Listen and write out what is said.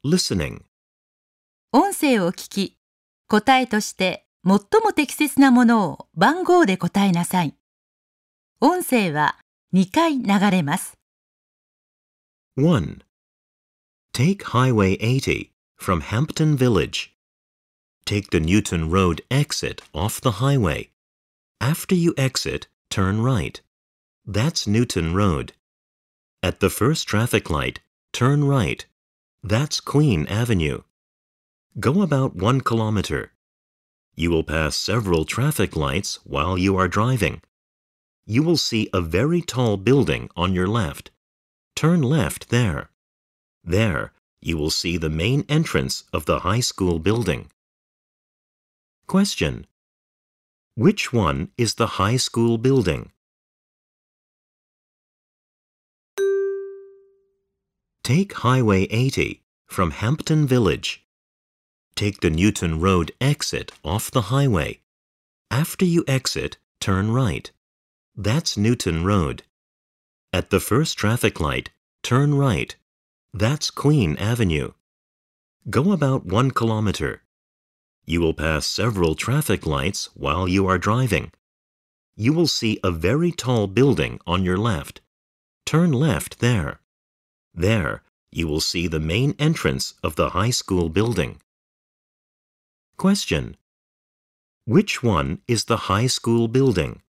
Listening. 音声を聞き、答えとして最も適切なものを番号で答えなさい。音声は2回流れます。 1. Take Highway 80 from Hampton Village. Take the Newton Road exit off the highway. After you exit, turn right. That's Newton Road. At the first traffic light, turn right. That's Queen Avenue. Go about 1 kilometer. You will pass several traffic lights while you are driving. You will see a very tall building on your left. Turn left there. There, you will see the main entrance of the high school building. Question. Which one is the high school building? Take Highway 80 from Hampton Village. Take the Newton Road exit off the highway. After you exit, turn right. That's Newton Road. At the first traffic light, turn right. That's Queen Avenue. Go about 1 kilometer. You will pass several traffic lights while you are driving. You will see a very tall building on your left. Turn left there. There, you will see the main entrance of the high school building. Question. Which one is the high school building?